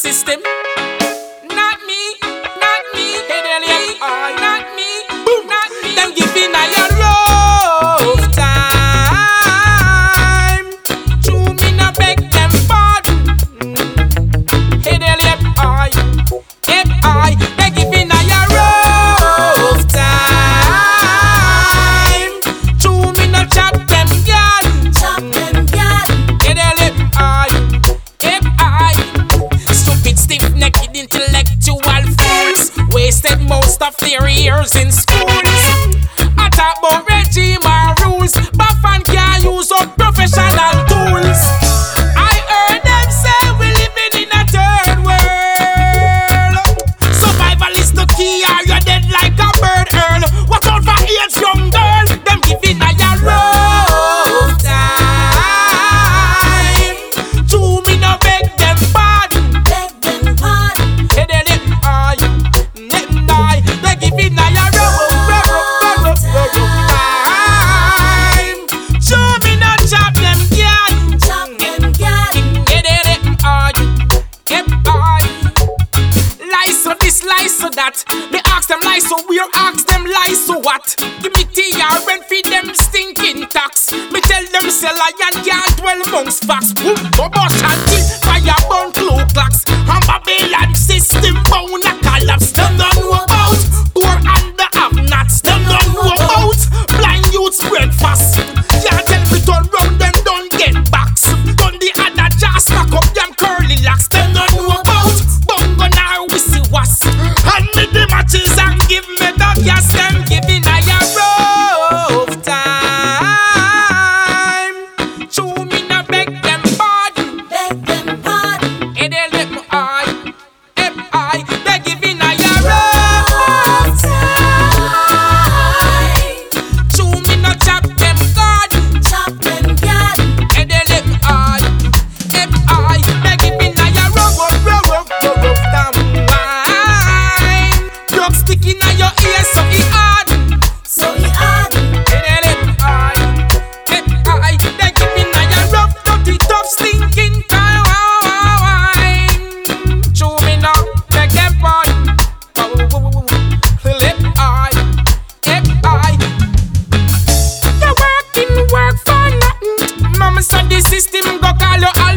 system. Not me, not me. Hey, not me, boom, not me. Them giving a your rough time. True, me no beg them pardon. Hey, they giving a your rough time. True, me no chop them gal. Chop them gal. Stupid, stiff-necked, intellectual fools wasted most of their years in schools. I talk about regime or rules, but fan can't use up professional tools. I heard them say we living in a third world. Survival is the key, or you're dead like a bird earl. Watch out for AIDS, young girl. Them giving a your rough time. True, me no beg them pardon. Beg them pardon. Hey, they giving a your rough time. True, me no chop them gal. Chop them gal. Lie so this, lie so that. They ask them lie so weird, ask them lie so what? Give me TR and feed them stinking tax. Me tell them say lion can't dwell amongst facts. Boom, bubble shanty, fire burn clue clocks. And Babylon system bound a collapse. Them don't know about poor and the have-nots. Them don't know about blind youths breakfast. Can't tell me turn round, them don't get backs. Done the other just stack up them curly locks. Them don't know about bongo now we see was. Hand me the matches and give me the gas. Them giving a your rough time. True, me no beg them pardon. Beg them pardon. Hey, they let me they giving a your rough Time. True, me no chop them garden. Chop them gal. Hey, they let me they giving a your rough time. Drug sticking a your ear so it hard. So he had. Hey, they let me they giving a your rough, dirty, tough, stinking time. True, me no beg them pardon. You working, work for nothing. Mama said the system go call you